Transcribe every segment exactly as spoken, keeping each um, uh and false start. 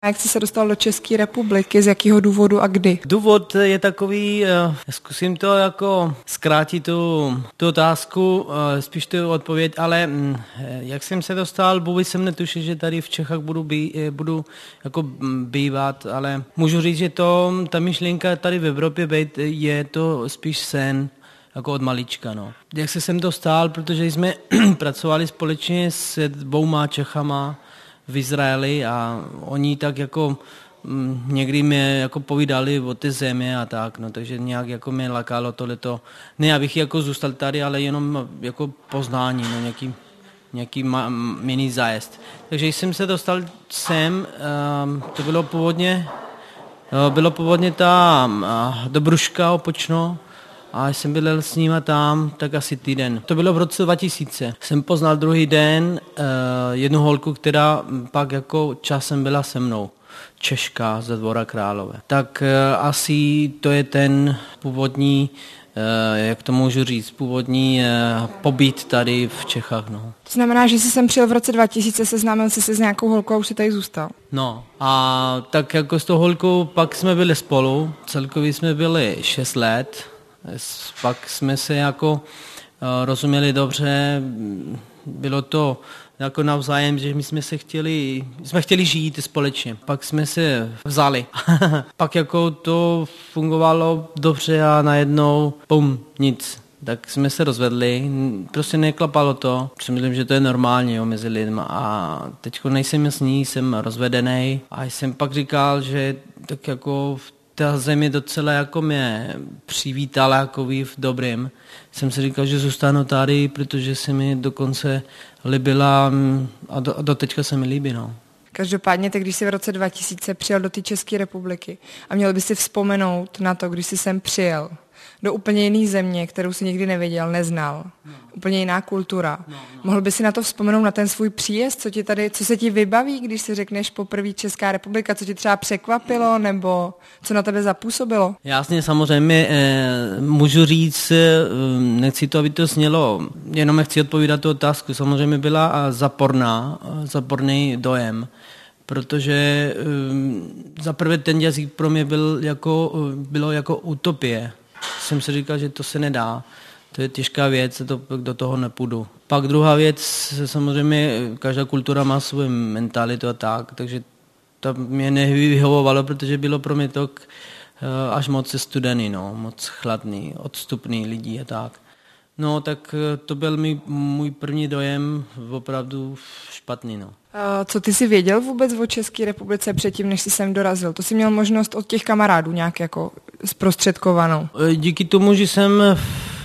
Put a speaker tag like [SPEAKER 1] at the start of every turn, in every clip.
[SPEAKER 1] A jak jsi se dostal do České republiky, z jakého důvodu a kdy?
[SPEAKER 2] Důvod je takový, zkusím to jako zkrátit tu, tu otázku, spíš tu odpověď, ale jak jsem se dostal, vůbec jsem netušil, že tady v Čechách budu, bí, budu jako bývat, ale můžu říct, že to, ta myšlenka tady v Evropě být, je to spíš sen, jako od malička. No. Jak se sem dostal, protože jsme pracovali společně s dvouma Čechama v Izraeli a oni tak jako m, někdy mě jako povídali o té země a tak, no, takže nějak jako mě lakalo tohleto. Ne, abych jako zůstal tady, ale jenom jako poznání, no, nějaký, nějaký ma, mini zájezd. Takže jsem se dostal sem, um, to bylo původně, bylo původně ta uh, Dobruška Opočno, a jsem byl s nima tam tak asi týden. To bylo v roce dva tisíce. Jsem poznal druhý den uh, jednu holku, která pak jako časem byla se mnou. Češka ze Dvora Králové. Tak uh, asi to je ten původní, uh, jak to můžu říct, původní uh, pobyt tady v Čechách. No.
[SPEAKER 1] To znamená, že jsi sem přijel v roce dva tisíce, seznámil jsi se s nějakou holkou a už si tady zůstal.
[SPEAKER 2] No a tak jako s tou holkou pak jsme byli spolu. Celkově jsme byli šest let. Pak jsme se jako uh, rozuměli dobře, bylo to jako navzájem, že my jsme se chtěli, jsme chtěli žít společně. Pak jsme se vzali. Pak jako to fungovalo dobře a najednou bum, nic. Tak jsme se rozvedli, prostě neklapalo to. Myslím, že to je normální jo, mezi lidmi. A teď nejsem s ní, jsem rozvedený. A jsem pak říkal, že tak jako ta země docela jako mě přivítala jako v dobrým. Jsem si říkal, že zůstanu tady, protože se mi dokonce líbila a do, do teďka se mi líbí. No.
[SPEAKER 1] Každopádně, tak když jsi v roce dva tisíce přijel do té České republiky a měl by si vzpomenout na to, když jsi sem přijel do úplně jiné země, kterou jsi nikdy neviděl, neznal, no. Úplně jiná kultura. No, no. Mohl by si na to vzpomenout na ten svůj příjezd, co ti tady, co se ti vybaví, když si řekneš poprvé Česká republika, co ti třeba překvapilo, nebo co na tebe zapůsobilo?
[SPEAKER 2] Jasně, samozřejmě eh, můžu říct, eh, nechci to, aby to znělo, jenom chci odpovídat tu otázku, samozřejmě byla zaporná, zaporný dojem, protože eh, za prvé ten jazyk pro mě byl jako, bylo jako utopie. Jsem si říkal, že to se nedá, to je těžká věc, to, do toho nepůjdu. Pak druhá věc, samozřejmě každá kultura má svou mentalitu a tak, takže to mě nevyhovovalo, protože bylo pro mě to až moc studený, no, moc chladný, odstupný lidí a tak. No, tak to byl můj, můj první dojem opravdu špatný, no.
[SPEAKER 1] Co ty jsi věděl vůbec o České republice předtím, než jsi sem dorazil? To jsi měl možnost od těch kamarádů nějak jako zprostředkovanou?
[SPEAKER 2] Díky tomu, že jsem v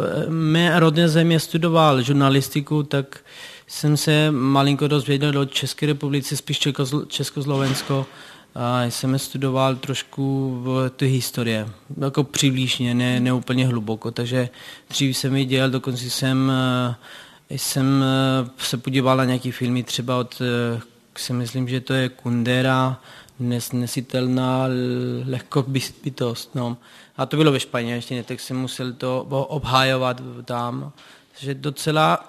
[SPEAKER 2] mé rodné země studoval žurnalistiku, tak jsem se malinko dozvěděl o České republice, spíš Československo. A jsem studoval trošku v té historie, jako přibližně, ne, ne úplně hluboko, takže dřív jsem viděl, dokonce jsem, jsem se podíval na nějaké filmy, třeba od, si myslím, že to je Kundera, Nesnesitelná lehkobytost, no. A to bylo ve španělštině, tak jsem musel to obhájovat tam. Takže docela,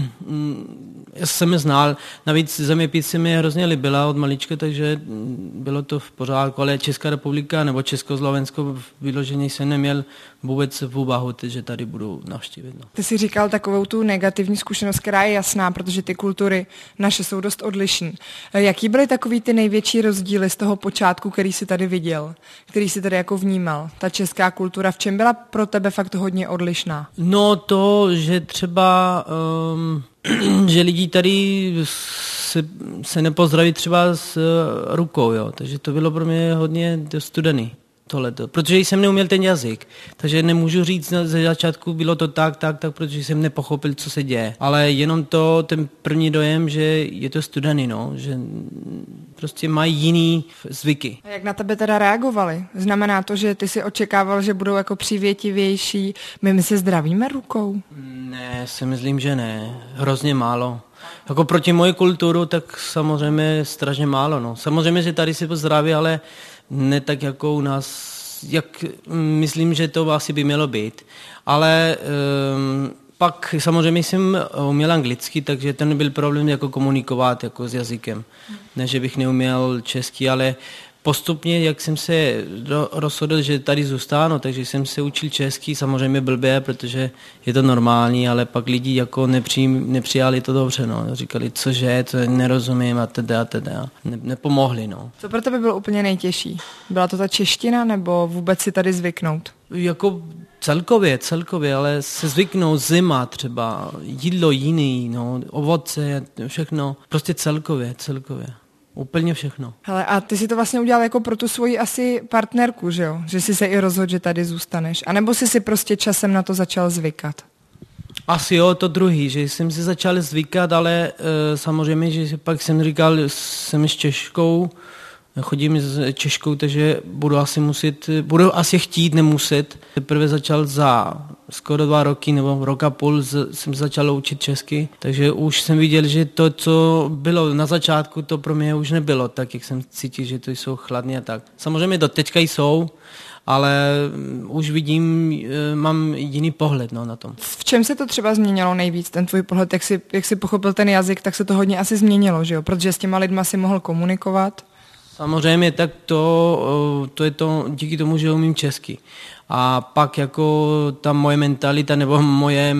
[SPEAKER 2] já jsem znal, navíc zeměpis se mi hrozně líbila od malička, takže bylo to v pořádku, ale Česká republika nebo Československo vyloženě jsem neměl vůbec v úvahu, že tady budu navštívit. No.
[SPEAKER 1] Ty jsi říkal takovou tu negativní zkušenost, která je jasná, protože ty kultury naše jsou dost odlišné. Jaký byly takový ty největší rozdíly z toho počátku, který jsi tady viděl, který jsi tady jako vnímal? Ta česká kultura, v čem byla pro tebe fakt hodně odlišná?
[SPEAKER 2] No to, že třeba, um, že lidi tady se, se nepozdraví třeba s rukou, jo, takže to bylo pro mě hodně studený. Tohleto, protože jsem neuměl ten jazyk, takže nemůžu říct ze začátku bylo to tak, tak, tak, protože jsem nepochopil, co se děje. Ale jenom to, ten první dojem, že je to studený, no, že prostě mají jiný zvyky.
[SPEAKER 1] A jak na tebe teda reagovali? Znamená to, že ty si očekával, že budou jako přívětivější, my, my se zdravíme rukou?
[SPEAKER 2] Ne, si myslím, že ne, hrozně málo. Jako proti mojí kulturu, tak samozřejmě strašně málo, no. Samozřejmě, že tady se pozdraví, ale ne tak jako u nás, jak myslím, že to asi by mělo být. Ale um, Pak samozřejmě jsem uměl anglicky, takže to nebyl problém jako komunikovat jako s jazykem. Ne, že bych neuměl česky, ale postupně, jak jsem se rozhodl, že tady zůstánu, takže jsem se učil česky, samozřejmě blbě, protože je to normální, ale pak lidi jako nepři, nepřijali to dobře, no. Říkali, cože, to nerozumím a teda a teda. Ne, nepomohli, no.
[SPEAKER 1] Co pro tebe bylo úplně nejtěžší? Byla to ta čeština nebo vůbec si tady zvyknout?
[SPEAKER 2] Jako celkově, celkově, ale se zvyknout zima třeba, jídlo jiný, no, ovoce, všechno, prostě celkově, celkově. Úplně všechno.
[SPEAKER 1] Hele, a ty si to vlastně udělal jako pro tu svoji asi partnerku, že jo? Že jsi se i rozhodl, že tady zůstaneš. A nebo jsi si prostě časem na to začal zvykat?
[SPEAKER 2] Asi jo, to druhý, že jsem si začal zvykat, ale e, samozřejmě, že pak jsem říkal, jsem s Češkou, chodím s Češkou, takže budu asi muset, budu asi chtít, nemuset. Teprve začal za skoro dva roky nebo rok a půl jsem začal učit česky, takže už jsem viděl, že to, co bylo na začátku, to pro mě už nebylo tak, jak jsem cítil, že to jsou chladné a tak. Samozřejmě do teďka jsou, ale už vidím, mám jiný pohled, no, na tom.
[SPEAKER 1] V čem se to třeba změnilo nejvíc, ten tvůj pohled, jak jsi, jak jsi pochopil ten jazyk, tak se to hodně asi změnilo, že jo? Protože s těma lidma si mohl komunikovat.
[SPEAKER 2] Samozřejmě, tak to, to je to díky tomu, že umím česky. A pak jako ta moje mentalita nebo moje,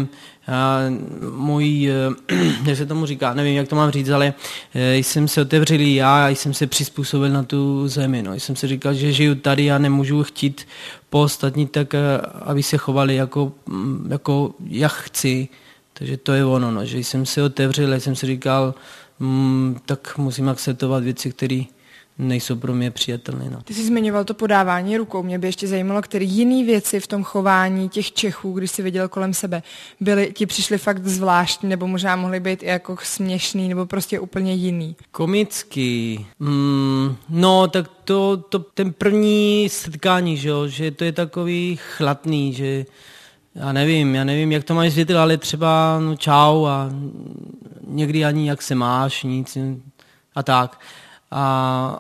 [SPEAKER 2] můj, jak se tomu říká, nevím, jak to mám říct, ale jsem se otevřel já, jsem se přizpůsobil na tu zemi. No. Jsem si říkal, že žiju tady a nemůžu chtít po ostatní tak, aby se chovali jako, jako jak chci. Takže to je ono, no. Že jsem se otevřel a jsem si říkal, mm, tak musím akceptovat věci, které nejsou pro mě přijatelné. No.
[SPEAKER 1] Ty jsi zmiňoval to podávání rukou. Mě by ještě zajímalo, které jiné věci v tom chování těch Čechů, když jsi viděl kolem sebe, byly, ti přišly fakt zvláštní, nebo možná mohly být i jako směšný, nebo prostě úplně jiný.
[SPEAKER 2] Komický. Mm, no, tak to, to ten první setkání, že, že to je takový chladný, že já nevím, já nevím, jak to máš vysvětlit, ale třeba no, čau a někdy ani jak se máš, nic a tak. A,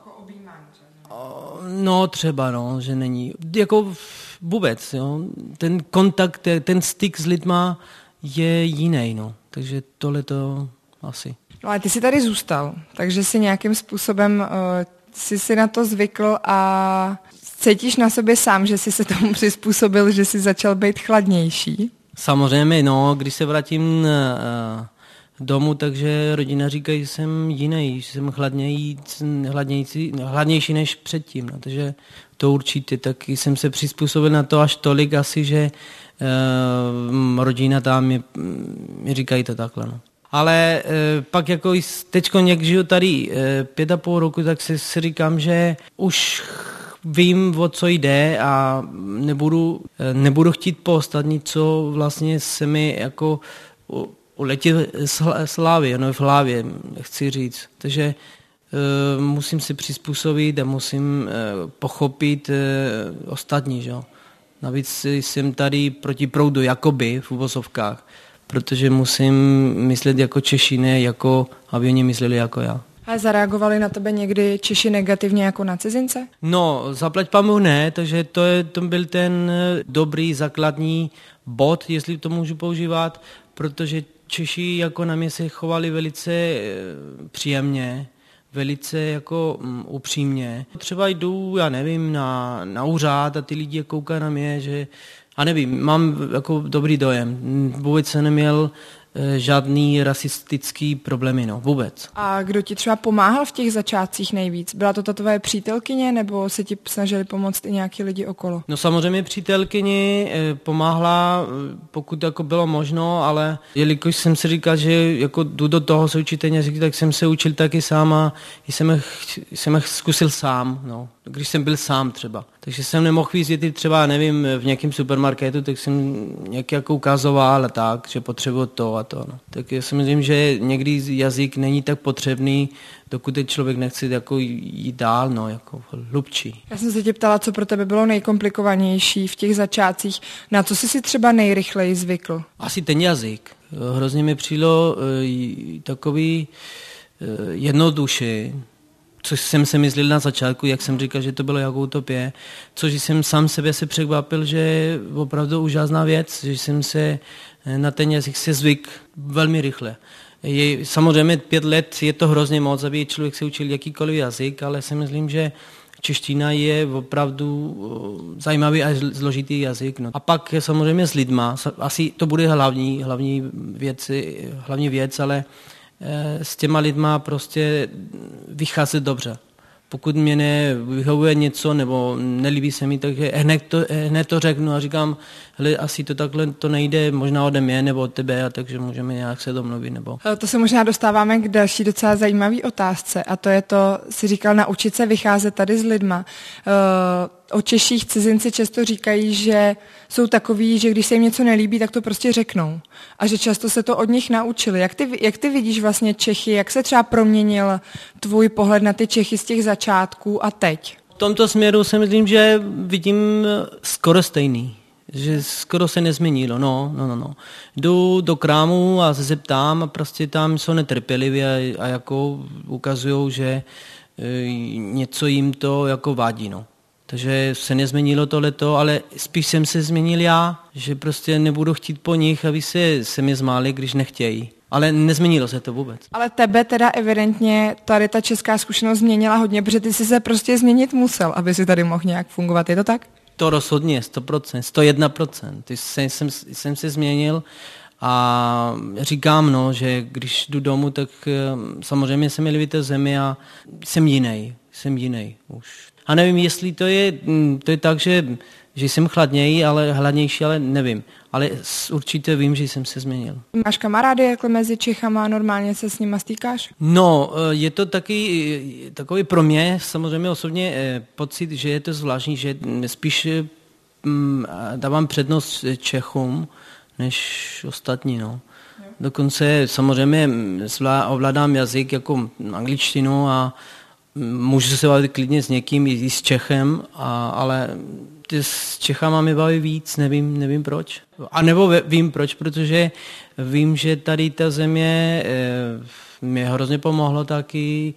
[SPEAKER 2] no třeba, no, že není, jako vůbec, jo, ten kontakt, ten styk s lidma je jiný, no, takže tohle to asi.
[SPEAKER 1] No ale ty jsi tady zůstal, takže si nějakým způsobem uh, jsi si na to zvykl a cítíš na sobě sám, že jsi se tomu přizpůsobil, že jsi začal být chladnější?
[SPEAKER 2] Samozřejmě, no, když se vrátím uh, domů, takže rodina říkají, že jsem jiný, že jsem chladnější, chladnější, chladnější než předtím. No, takže to určitě taky jsem se přizpůsobil na to až tolik asi, že uh, rodina tam mi, mi říkají to takhle. No. Ale uh, pak jako teďko, jak žiju tady uh, pět a půl roku, tak si, si říkám, že už vím, o co jde a nebudu, nebudu chtít po ostatní, co vlastně se mi jako uletí z hlavy, no v hlavě, chci říct. Takže uh, musím se přizpůsobit a musím uh, pochopit uh, ostatní, že? Navíc jsem tady proti proudu, jakoby v uvozovkách, protože musím myslet jako Češi, ne jako, aby oni mysleli jako já.
[SPEAKER 1] A zareagovali na tebe někdy Češi negativně jako na cizince?
[SPEAKER 2] No, zaplať pamůžu ne, takže to, je, to byl ten dobrý základní bod, jestli to můžu používat, protože Češi jako na mě se chovali velice příjemně, velice jako um, upřímně. Třeba jdu, já nevím, na, na úřad a ty lidi koukají na mě, že, a nevím, mám jako dobrý dojem. Vůbec jsem neměl žádný rasistický problémy, no, vůbec.
[SPEAKER 1] A kdo ti třeba pomáhal v těch začátcích nejvíc? Byla to ta tvoje přítelkyně, nebo se ti snažili pomoct i nějaký lidi okolo?
[SPEAKER 2] No samozřejmě přítelkyni pomáhla, pokud jako bylo možno, ale jelikož jsem si říkal, že jako jdu do toho se učit ten jazyk, tak jsem se učil taky sám a jsem jsem zkusil sám, no, když jsem byl sám třeba. Takže jsem nemohl vysvětlit třeba, nevím, v nějakém supermarketu, tak jsem nějak jako ukazoval a tak, že potřebuji to a to. No. Tak já si myslím, že někdy jazyk není tak potřebný, dokud člověk nechce jako jít dál, no, jako hlubčí.
[SPEAKER 1] Já jsem se tě ptala, co pro tebe bylo nejkomplikovanější v těch začátcích, na co jsi si třeba nejrychleji zvykl?
[SPEAKER 2] Asi ten jazyk. Hrozně mi přišlo uh, takový uh, jednodušší, což jsem se myslel na začátku, jak jsem říkal, že to bylo jako utopie, což jsem sám sebe se překvapil, že je opravdu úžasná věc, že jsem se na ten jazyk se zvyk velmi rychle. Je, samozřejmě pět let je to hrozně moc, aby člověk se učil jakýkoliv jazyk, ale si myslím, že čeština je opravdu zajímavý a zložitý jazyk. No. A pak samozřejmě s lidma, asi to bude hlavní, hlavní, věc, hlavní věc, ale s těma lidma prostě vycházet dobře. Pokud mě nevyhovuje něco nebo nelíbí se mi, tak hned to, hned to řeknu a říkám, hele, asi to takhle to nejde, možná ode mě nebo od tebe, a takže můžeme nějak se domluvit. Nebo...
[SPEAKER 1] To se možná dostáváme k další docela zajímavé otázce, a to je to, si říkal, naučit se vycházet tady s lidma. O Češích cizinci často říkají, že jsou takový, že když se jim něco nelíbí, tak to prostě řeknou. A že často se to od nich naučili. Jak ty, jak ty vidíš vlastně Čechy, jak se třeba proměnil tvůj pohled na ty Čechy z těch začátků a teď?
[SPEAKER 2] V tomto směru si myslím, že vidím skoro stejný. Že skoro se nezměnilo, no, no, no, no. Jdu do krámu a se zeptám a prostě tam jsou netrpěliví a, a jako ukazujou, že e, něco jim to jako vadí, no. Takže se nezměnilo tohleto, ale spíš jsem se změnil já, že prostě nebudu chtít po nich, aby se, se mě zmáli, když nechtějí. Ale nezměnilo se to vůbec.
[SPEAKER 1] Ale tebe teda evidentně tady ta česká zkušenost změnila hodně, protože ty jsi se prostě změnit musel, aby si tady mohl nějak fungovat. Je to tak?
[SPEAKER 2] To rozhodně, sto procent, sto jedna procent. Jsem, jsem, jsem se změnil a říkám, no, že když jdu domů, tak samozřejmě se mi líbí té zemi a jsem jiný, jsem jiný už. A nevím, jestli to je, to je tak, že, že jsem chladnější, ale hladnější, ale nevím. Ale určitě vím, že jsem se změnil.
[SPEAKER 1] Máš kamarády jako mezi Čechama, normálně se s nima stýkáš?
[SPEAKER 2] No, je to taky, takový pro mě samozřejmě osobně pocit, že je to zvláštní, že spíš dávám přednost Čechům, než ostatní, no. Dokonce samozřejmě ovládám jazyk jako angličtinu a můžu se bavit klidně s někým, i s Čechem, a, ale s Čechama mi baví víc, nevím, nevím proč. A nebo vím proč, protože vím, že tady ta země e, mě hrozně pomohlo taky,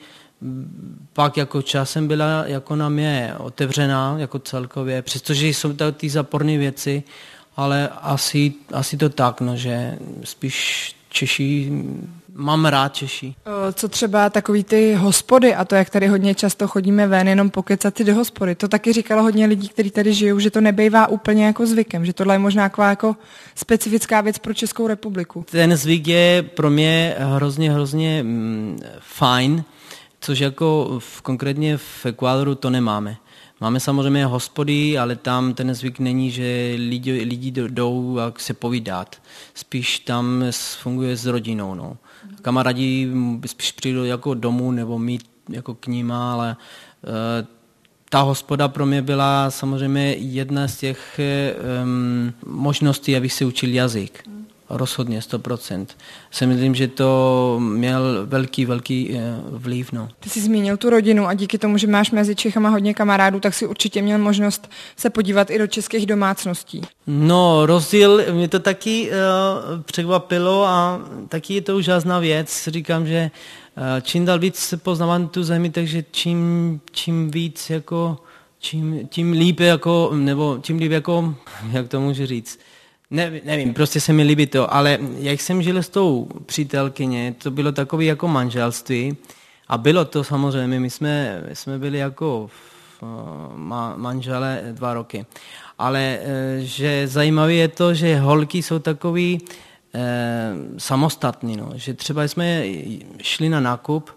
[SPEAKER 2] pak jako časem byla jako na mě otevřená, jako celkově, přestože jsou to ty záporné věci, ale asi, asi to tak, no, že spíš Češi, mám rád Češi.
[SPEAKER 1] Co třeba takový ty hospody a to, jak tady hodně často chodíme ven, jenom pokecat si do hospody. To taky říkalo hodně lidí, kteří tady žijou, že to nebejvá úplně jako zvykem, že tohle je možná taková jako specifická věc pro Českou republiku.
[SPEAKER 2] Ten zvyk je pro mě hrozně, hrozně mm, fajn, což jako v, konkrétně v Ekvádoru to nemáme. Máme samozřejmě hospody, ale tam ten zvyk není, že lidi, lidi jdou a se povídat. Spíš tam funguje s rodinou. No. Kamarádi spíš přijdou jako domů nebo mít jako k ním, ale uh, ta hospoda pro mě byla samozřejmě jedna z těch um, možností, abych se učil jazyk. Rozhodně, sto procent. Si myslím, že to měl velký, velký vliv. No.
[SPEAKER 1] Ty jsi zmínil tu rodinu a díky tomu, že máš mezi Čechama hodně kamarádů, tak si určitě měl možnost se podívat i do českých domácností.
[SPEAKER 2] No, rozdíl, mě to taky uh, překvapilo a taky je to úžasná věc. Říkám, že uh, čím dál víc poznávám tu zemi, takže čím, čím víc, jako, čím, tím líp, jako, nebo tím líp, jako, jak to můžu říct, Ne, nevím, prostě se mi líbí to, ale jak jsem žil s tou přítelkyně, to bylo takové jako manželství a bylo to samozřejmě, my jsme, my jsme byli jako ma, manželé dva roky, ale že zajímavé je to, že holky jsou takový eh, samostatní, no, že třeba jsme šli na nákup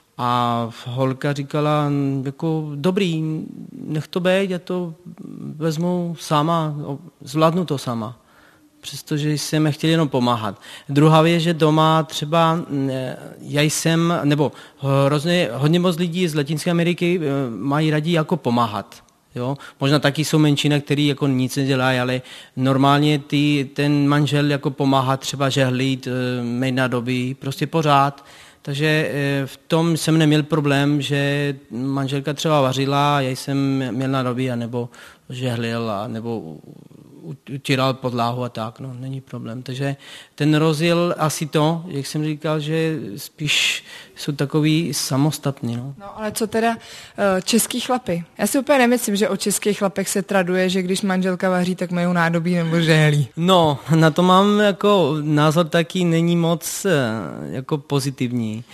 [SPEAKER 2] a holka říkala, jako dobrý, nech to být, já to vezmu sama, zvládnu to sama. Přestože jsem chtěl jenom pomáhat. Druhá věc, že doma třeba já jsem, nebo hrozně, hodně moc lidí z Latinské Ameriky mají rádi jako pomáhat. Jo? Možná taky jsou menšina, který jako nic nedělají, ale normálně ty, ten manžel jako pomáhá třeba žehlit, mít nádoby, prostě pořád. Takže v tom jsem neměl problém, že manželka třeba vařila, já jsem měl nádoby, nebo žehlil, nebo utíral podlahu a tak, no, není problém. Takže ten rozdíl asi to, jak jsem říkal, že spíš jsou takový samostatní. No.
[SPEAKER 1] No ale co teda český chlapy? Já si úplně nemyslím, že o českých chlapech se traduje, že když manželka vaří, tak mají nádobí nebo žehlí.
[SPEAKER 2] No, na to mám jako názor taky není moc jako pozitivní.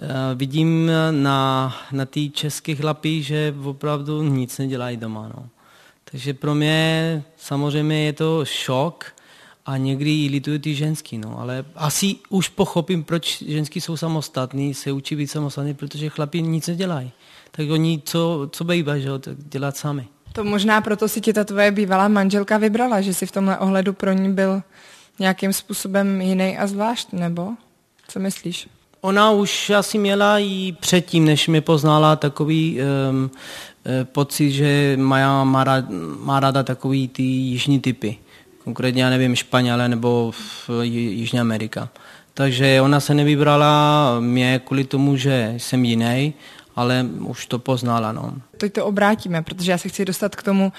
[SPEAKER 2] Vidím na, na ty české chlapy, že opravdu nic nedělají doma. No. Takže pro mě samozřejmě je to šok a někdy i lituju ty ženský, no, ale asi už pochopím, proč ženský jsou samostatní, se učí být samostatní, protože chlapi nic nedělají. Tak oni co, co bývají, že tak dělat sami.
[SPEAKER 1] To možná proto si ti ta tvoje bývalá manželka vybrala, že si v tomhle ohledu pro ní byl nějakým způsobem jiný a zvlášť, nebo? Co myslíš?
[SPEAKER 2] Ona už asi měla i předtím, než mě poznala, takový um, pocit, že má, má, rád, má ráda takový ty jižní typy. Konkrétně, já nevím, Španělé nebo Jižní Amerika. Takže ona se nevybrala mě kvůli tomu, že jsem jiný, ale už to poznala. No.
[SPEAKER 1] Teď to obrátíme, protože já se chci dostat k tomu,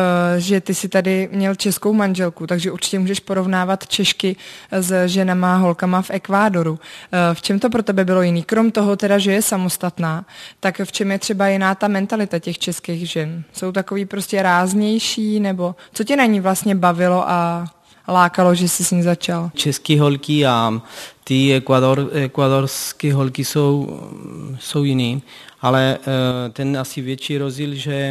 [SPEAKER 1] že ty si tady měl českou manželku, takže určitě můžeš porovnávat Češky s ženama, holkama v Ekvádoru. V čem to pro tebe bylo jiný? Krom toho teda, že je samostatná, tak v čem je třeba jiná ta mentalita těch českých žen? Jsou takový prostě ráznější, nebo co tě na ní vlastně bavilo a lákalo, že jsi s ní začal?
[SPEAKER 2] České holky a ty ekvador, ekvadorské holky jsou, jsou jiný, ale ten asi větší rozdíl, že,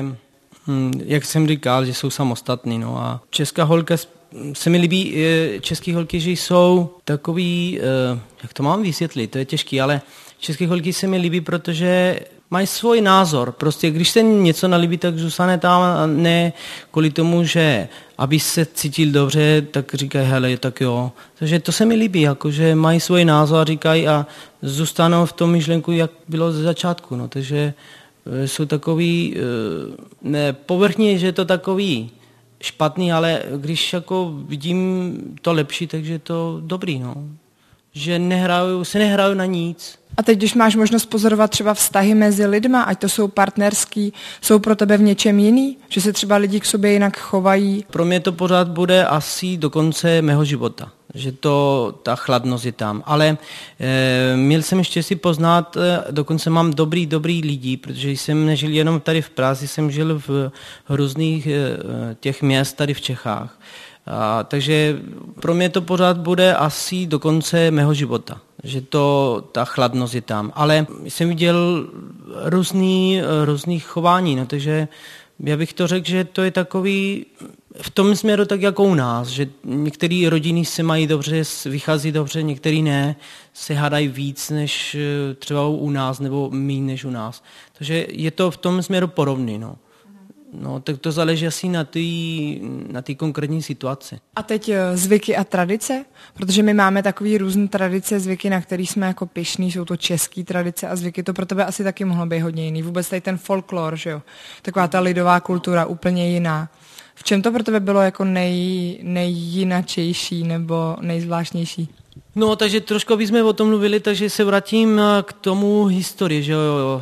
[SPEAKER 2] jak jsem říkal, že jsou samostatní. No a česká holka, se mi líbí české holky, že jsou takový, jak to mám vysvětlit, to je těžký, ale české holky se mi líbí, protože mají svůj názor. Prostě když se něco nelíbí, tak zůstane tam a ne kvůli tomu, že aby se cítil dobře, tak říkají, hele, tak jo. Takže to se mi líbí, jakože mají svůj názor a říkají a zůstanou v tom myšlenku, jak bylo ze začátku. No, takže jsou takový, ne, povrchně, že je to takový špatný, ale když jako vidím to lepší, takže je to dobrý, no. Že nehraju, se nehraju na nic.
[SPEAKER 1] A teď, když máš možnost pozorovat třeba vztahy mezi lidma, ať to jsou partnerský, jsou pro tebe v něčem jiný? Že se třeba lidi k sobě jinak chovají?
[SPEAKER 2] Pro mě to pořád bude asi do konce mého života. Že to, ta chladnost je tam. Ale e, měl jsem štěstí poznat, e, dokonce mám dobrý, dobrý lidi, protože jsem nežil jenom tady v Praze, jsem žil v různých e, těch měst tady v Čechách. A, takže pro mě to pořád bude asi do konce mého života, že to, ta chladnost je tam. Ale jsem viděl různý, různý chování, no, takže já bych to řekl, že to je takový v tom směru tak jako u nás, že některé rodiny se mají dobře, vychází dobře, některé ne, se hádají víc než třeba u nás nebo méně než u nás. Takže je to v tom směru podobný, no. No, tak to záleží asi na té na té konkrétní situaci.
[SPEAKER 1] A teď zvyky a tradice? Protože my máme takový různé tradice, zvyky, na který jsme jako pyšný, jsou to české tradice a zvyky, to pro tebe asi taky mohlo být hodně jiný. Vůbec tady ten folklor, že jo? Taková ta lidová kultura, úplně jiná. V čem to pro tebe bylo jako nej, nejjinačejší nebo nejzvláštnější?
[SPEAKER 2] No, takže trošku bychom o tom mluvili, takže se vrátím k tomu historii, že jo,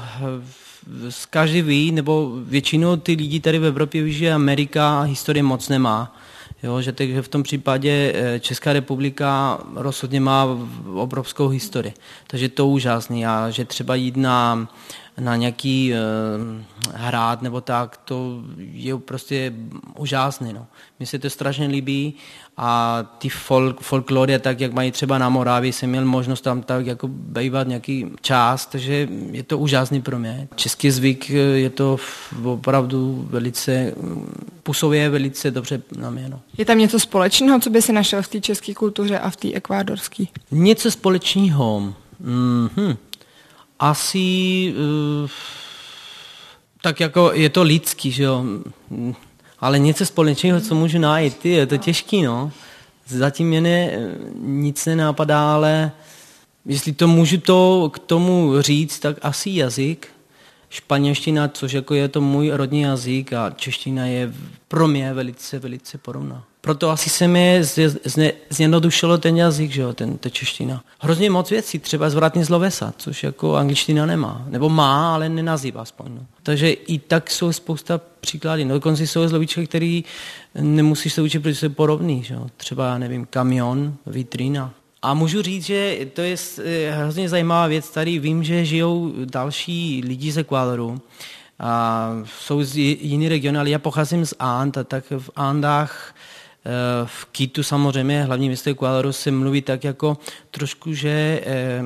[SPEAKER 2] každý ví, nebo většinou ty lidi tady v Evropě ví, že Amerika historie moc nemá. Jo, že takže v tom případě Česká republika rozhodně má obrovskou historii. Takže to je úžasný. A že třeba jít na, na nějaký eh, hrad nebo tak, to je prostě úžasný. No. Mně se to strašně líbí a ty folk, folklory, tak jak mají třeba na Moravě, jsem měl možnost tam tak jako bývat nějaký čas, takže je to úžasný pro mě. Český zvyk je to opravdu velice, působí velice dobře na mě. No.
[SPEAKER 1] Je tam něco společného, co by si našel v té české kultuře a v té ekvádorské?
[SPEAKER 2] Něco společného? Mm-hmm. Asi uh, tak jako je to lidský, že jo. Ale něco společného, co můžu najít, ty, je to těžký, no. Zatím mě ne, nic nenápadá, ale jestli to můžu to k tomu říct, tak asi jazyk. Španělština, což jako je to můj rodný jazyk a čeština je pro mě velice, velice podobná. proto asi se mi zjednodušilo ten jazyk, že jo, ten, ta čeština. Hrozně moc věcí, třeba zvratný slovesa, což jako angličtina nemá. Nebo má, ale nenazývá aspoň. No. Takže i tak jsou spousta příkladů. No, dokonce jsou slovíčky, které nemusíš se učit, protože jsou podobný. Že jo. Třeba, já nevím, kamion, vitrína. A můžu říct, že to je hrozně zajímavá věc. Tady vím, že žijou další lidi z Ekvádoru. A jsou z jiný regiony, ale já pocházím z And, a tak v Andách, v Quitu samozřejmě, hlavní město Ekvádoru, se mluví tak jako trošku, že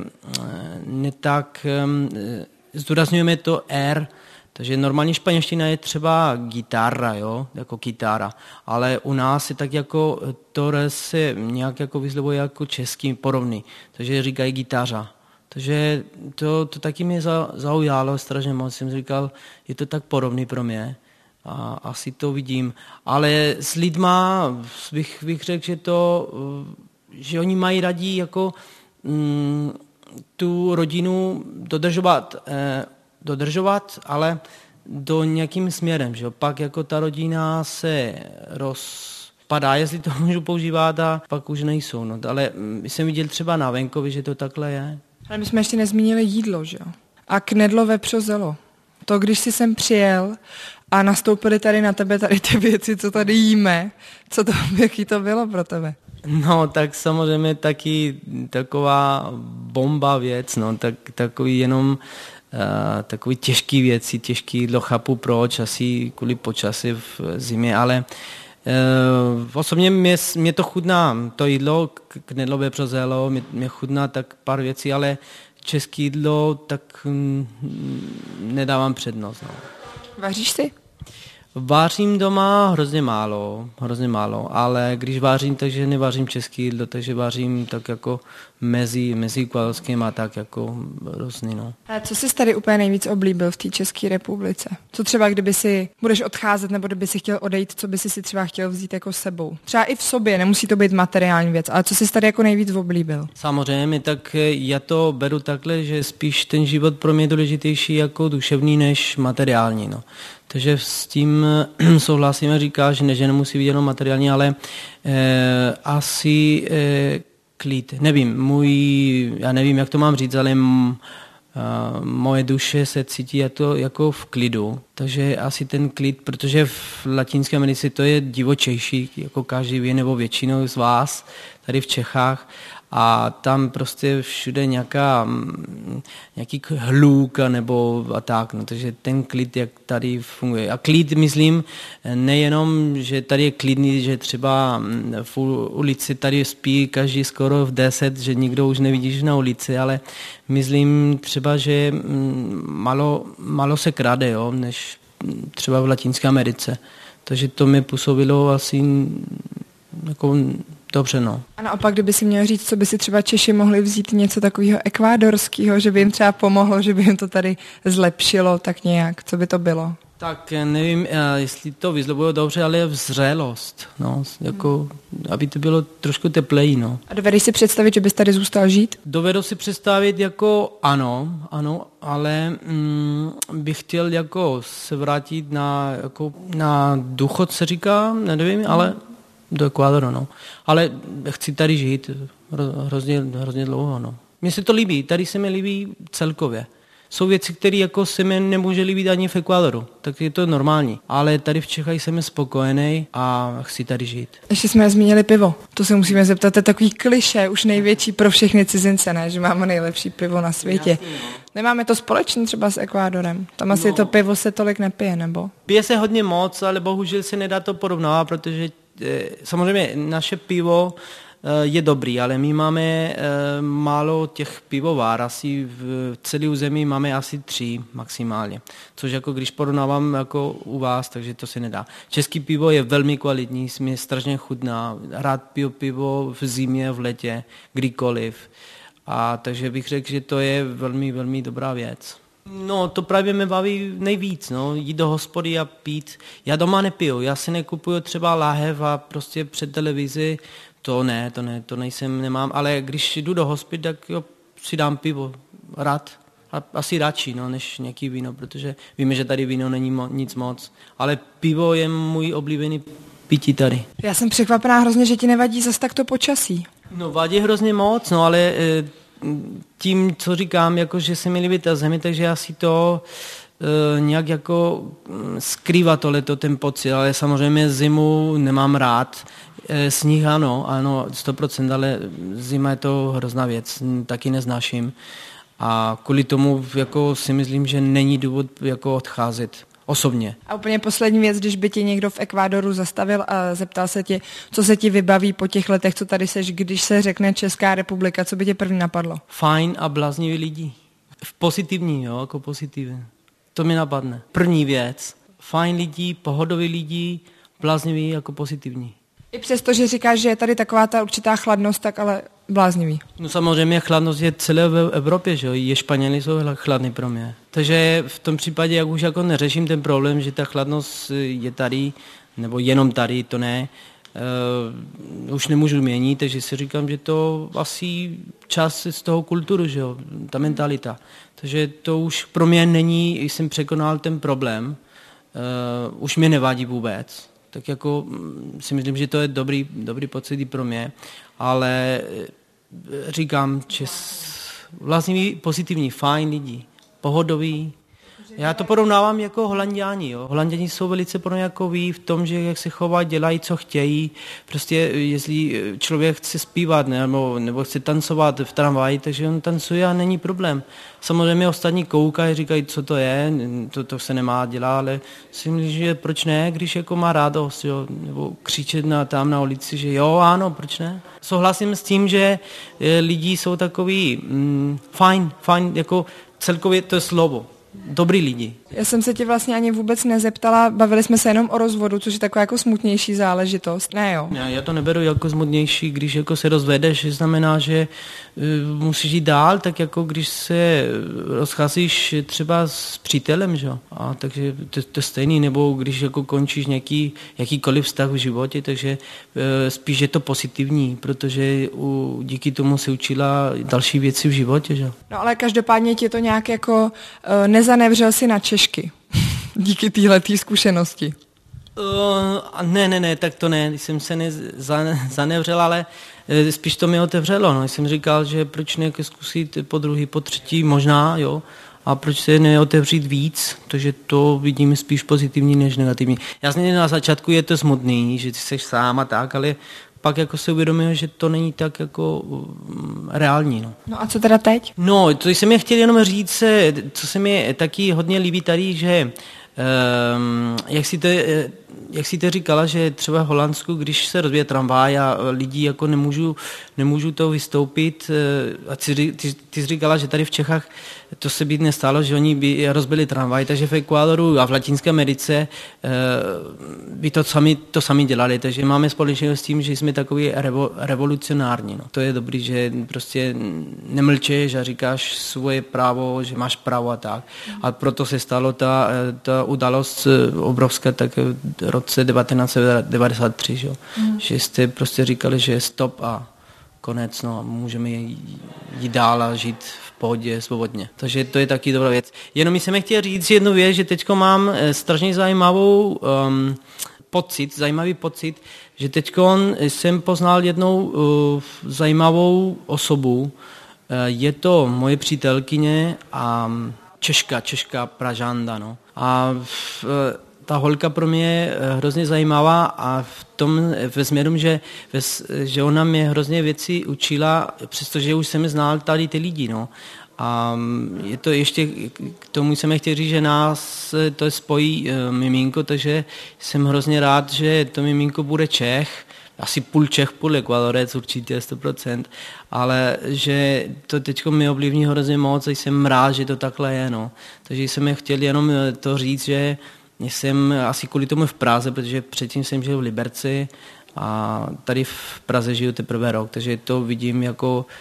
[SPEAKER 2] ne tak, zdůrazňujeme to R, takže normální španělština je třeba gitarra, jo, jako kytára, ale u nás je tak jako, to se nějak jako vyslovuje jako český podobný, takže říkají gitářa. Takže to, to taky mě zaujalo strašně moc. Jsem říkal, je to tak podobný pro mě a asi to vidím. Ale s lidma bych, bych řekl, že, to, že oni mají radí jako mm, tu rodinu dodržovat, eh, dodržovat, ale do nějakým směrem. Že? Pak jako ta rodina se rozpadá, jestli to můžu používat, a pak už nejsou. No. Ale jsem viděl třeba na venkově, že to takhle je.
[SPEAKER 1] Ale my jsme ještě nezmínili jídlo, že jo? A knedlo, vepřo, zelo. To, když jsi sem přijel a nastoupili tady na tebe tady ty věci, co tady jíme, co to, jaký to bylo pro tebe?
[SPEAKER 2] No, tak samozřejmě taky taková bomba věc, no, tak, takový jenom uh, takový těžký věci, těžký jídlo, chápu proč, asi kvůli počasí v zimě, ale Uh, osobně mě, mě to chutná, to jídlo, knedlo, vepřo, zelo, mě, mě chutná tak pár věcí, ale české jídlo tak mm, nedávám přednost. No.
[SPEAKER 1] Vaříš si?
[SPEAKER 2] Vářím doma hrozně málo, hrozně málo, ale když vářím, takže nevářím české jídlo, takže vářím tak jako mezi, mezi ekvádorským a tak jako různý, no.
[SPEAKER 1] A co jsi tady úplně nejvíc oblíbil v té České republice? Co třeba, kdyby si budeš odcházet, nebo kdyby si chtěl odejít, co by si si třeba chtěl vzít jako sebou? Třeba i v sobě, nemusí to být materiální věc, ale co jsi tady jako nejvíc oblíbil?
[SPEAKER 2] Samozřejmě, tak já to beru takhle, že spíš ten život pro mě je důležitější jako duševní než materiální, no. Takže s tím souhlasím a říká, že ne, že nemusí být jenom materiální, ale eh, asi eh, klid. Nevím, můj, já nevím, jak to mám říct, ale m, a, moje duše se cítí jako, jako v klidu. Takže asi ten klid, protože v Latinské Americe to je divočejší, jako každý ví, nebo většinou z vás, tady v Čechách. A tam prostě všude nějaká, nějaký hluk nebo a tak, no, takže ten klid, jak tady funguje. A klid, myslím, nejenom, že tady je klidný, že třeba v ulici tady spí každý skoro v deset, že nikdo už nevidíš na ulici, ale myslím třeba, že malo, malo se krade, jo, než třeba v Latinské Americe. Takže to mi působilo asi jako dobře, no.
[SPEAKER 1] A naopak, kdyby si měl říct, co by si třeba Češi mohli vzít něco takového ekvádorského, že by jim třeba pomohlo, že by jim to tady zlepšilo tak nějak, co by to bylo?
[SPEAKER 2] Tak nevím, jestli to vyslovuju dobře, ale vzřelost, no, jako, aby to bylo trošku tepleji, no.
[SPEAKER 1] A dovedeš si představit, že bys tady zůstal žít?
[SPEAKER 2] Dovedu si představit jako ano, ano, ale mm, bych chtěl jako se vrátit na, jako, na důchod, se říká, nevím, ale do Ekvádoru, no. Ale chci tady žít hrozně, hrozně dlouho, no. Mně se to líbí, tady se mi líbí celkově. Jsou věci, které jako se mi nemůže líbit ani v Ekvádoru, tak je to normální. Ale tady v Čechách jsem spokojený a chci tady žít. Ještě
[SPEAKER 1] jsme zmínili pivo. To se musíme zeptat, to je takový klišé, už největší pro všechny cizince, ne? Že máme nejlepší pivo na světě. Jasně, no. Nemáme to společné třeba s Ekvádorem? Tam asi no. To pivo se tolik nepije, nebo?
[SPEAKER 2] Pije se hodně moc, ale bohužel se nedá to porovnávat, protože samozřejmě naše pivo je dobrý, ale my máme málo těch pivovár, asi v celé zemi máme asi tři maximálně, což jako když porovnávám jako u vás, takže to se nedá. Český pivo je velmi kvalitní, mě strašně chutná, rád piju pivo v zimě, v letě, kdykoliv, a takže bych řekl, že to je velmi, velmi dobrá věc. No, to právě mě baví nejvíc, no, jít do hospody a pít. Já doma nepiju, já si nekupuju třeba láhev a prostě před televizi, to ne, to ne, to nejsem, nemám, ale když jdu do hospody, tak jo, si dám pivo, rád, a asi radši, no, než nějaký víno, protože víme, že tady víno není mo- nic moc, ale pivo je můj oblíbený bytí tady.
[SPEAKER 1] Já jsem překvapená hrozně, že ti nevadí zas tak to počasí.
[SPEAKER 2] No vadí hrozně moc, no ale tím, co říkám, jako, že se mi líbí ta země, takže já si to e, nějak jako skrývá tohleto ten pocit, ale samozřejmě zimu nemám rád. E, sníh ano, ano, sto procent, ale zima je to hrozná věc, taky neznáším. A kvůli tomu jako si myslím, že není důvod jako odcházet. Osobně.
[SPEAKER 1] A úplně poslední věc, když by ti někdo v Ekvádoru zastavil a zeptal se tě, co se ti vybaví po těch letech, co tady seš, když se řekne Česká republika, co by tě první napadlo?
[SPEAKER 2] Fajn a bláznivý lidi. Pozitivní, jo, jako pozitivní. To mi napadne. První věc. Fajn lidi, pohodoví lidi, blázniví jako pozitivní.
[SPEAKER 1] I přesto, že říkáš, že je tady taková ta určitá chladnost, tak ale bláznivý.
[SPEAKER 2] No samozřejmě chladnost je celé v Evropě, že jo, i Španěli jsou chladní pro mě. Takže v tom případě, jak už jako neřeším ten problém, že ta chladnost je tady, nebo jenom tady, to ne, uh, už nemůžu měnit, takže si říkám, že to asi část z toho kulturu, že jo, ta mentalita. Takže to už pro mě není, jsem překonal ten problém, uh, už mě nevadí vůbec. Tak jako si myslím, že to je dobrý, dobrý pocit i pro mě, ale říkám, že vlastně pozitivní, fajn lidi, pohodoví. Já to porovnávám jako Holanďáni. Jo. Holanďani jsou velice podobní v tom, že jak se chovají, dělají, co chtějí. Prostě jestli člověk chce zpívat nebo, nebo chce tancovat v tramvaji, takže on tancuje a není problém. Samozřejmě ostatní koukají, říkají, co to je, to, to se nemá dělat, ale si myslím, že proč ne, když jako má radost, jo, nebo křičet na, tam na ulici, že jo, ano, proč ne. Souhlasím s tím, že lidi jsou takový mm, fajn, fajn, jako celkově to je slovo. Dobrý lidi.
[SPEAKER 1] Já jsem se tě vlastně ani vůbec nezeptala, bavili jsme se jenom o rozvodu, což je taková jako smutnější záležitost. Ne jo?
[SPEAKER 2] Já, já to neberu jako smutnější, když jako se rozvedeš, znamená, že uh, musíš jít dál, tak jako když se rozcházíš třeba s přítelem, že? A takže to, to je stejný, nebo když jako končíš nějaký, jakýkoliv vztah v životě, takže uh, spíš je to pozitivní, protože uh, díky tomu se učila další věci v životě, že?
[SPEAKER 1] No ale každopádně tě to nějak jako uh, nezanevřel si na Češky díky téhletý zkušenosti.
[SPEAKER 2] Uh, ne, ne, ne, tak to ne, jsem se nezanevřel, ale spíš to mi otevřelo. No. Jsem říkal, že proč ne zkusit po druhý, po třetí, možná, jo, a proč se neotevřít víc, takže to vidím spíš pozitivní než negativní. Jasně na začátku je to smutný, že ty jsi sám a tak, ale pak jako se uvědomil, že to není tak jako reální. No.
[SPEAKER 1] No a co teda teď?
[SPEAKER 2] No, to jsem je chtěl jenom říct, co se mi taky hodně líbí tady, že um, jak si to, jak si to říkala, že třeba v Holandsku, když se rozbije tramvaj a lidi jako nemůžu, nemůžu to vystoupit, a ty, ty, ty jsi říkala, že tady v Čechách to se být nestalo, že oni by rozbili tramvaj, takže v Ekvádoru a v Latinské Americe by to sami, to sami dělali, takže máme společně s tím, že jsme takový revo, revolucionární. No. To je dobrý, že prostě nemlčeš a říkáš svoje právo, že máš právo a tak. A proto se stalo ta, ta událost obrovská tak v roce devatenáct set devadesát tři, že, mm. že jste prostě říkali, že stop a konec, no, můžeme jít dál a žít v pohodě, svobodně. Takže to je taky dobrá věc. Jenom jsem chtěl říct jednu věc, že teď mám strašně zajímavou um, pocit, zajímavý pocit, že teď jsem poznal jednou uh, zajímavou osobu. Uh, je to moje přítelkyně a Češka, Češka Pražanda, no. A v, ta holka pro mě je hrozně zajímavá a v tom ve směru, že, že ona mě hrozně věci učila, přestože už jsem znal tady ty lidi, no. A je to ještě, k tomu jsem chtěl říct, že nás to spojí e, miminko, takže jsem hrozně rád, že to miminko bude Čech, asi půl Čech, půl Ekvádorec, určitě sto procent, ale že to teď mi ovlivní hrozně moc a jsem rád, že to takhle je, no. Takže jsem chtěl jenom to říct, že jsem asi kvůli tomu v Praze, protože předtím jsem žil v Liberci a tady v Praze žiju teprve rok, takže to vidím jako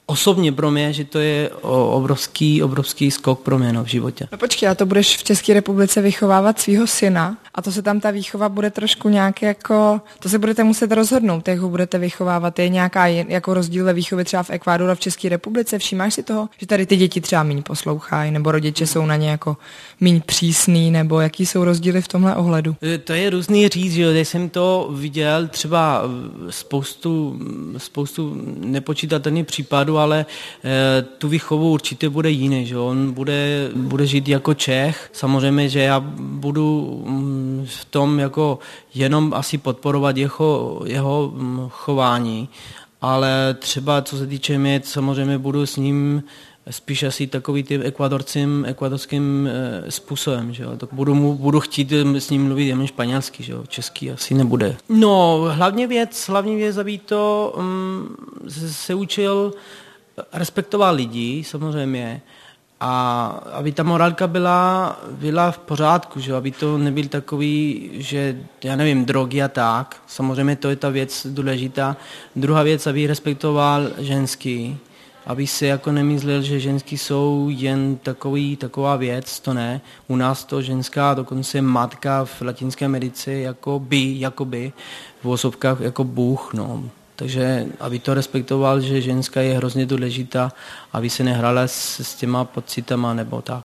[SPEAKER 2] osobně pro mě, že to je obrovský, obrovský skok pro mě no, v životě.
[SPEAKER 1] No počkej, a to budeš v České republice vychovávat svého syna a to se tam ta výchova bude trošku nějak jako, to se budete muset rozhodnout, jak ho budete vychovávat. Je nějaká jako rozdíl ve výchově třeba v Ekvádoru a v České republice? Všímáš si toho, že tady ty děti třeba míň poslouchají, nebo rodiče jsou na ně jako míň přísný, nebo jaký jsou rozdíly v tomhle ohledu?
[SPEAKER 2] To je různý říct, že když jsem to viděl třeba spoustu, spoustu nepočítatelných případů, ale e, tu výchovu určitě bude jiný, že on bude, bude žít jako Čech. Samozřejmě, že já budu v tom jako jenom asi podporovat jeho, jeho chování, ale třeba co se týče mě, samozřejmě budu s ním spíš asi takový tím ekvadorským, ekvadorským e, způsobem, že jo. Tak budu, mu, budu chtít s ním mluvit jen španělsky, že jo. Český asi nebude. No, hlavně věc, hlavní věc, aby to um, se, se učil respektovat lidi, samozřejmě, a aby ta morálka byla, byla v pořádku, že aby to nebyl takový, že já nevím, drogy a tak. Samozřejmě to je ta věc důležitá. Druhá věc, aby respektoval ženský, aby se jako nemyslel, že ženský jsou jen takový, taková věc, to ne. U nás to ženská, dokonce matka v Latinské Americe jako by, jako by, v osobkách jako Bůh, no. Takže aby to respektoval, že ženská je hrozně důležitá, aby se nehrala s, s těma pocitama nebo tak.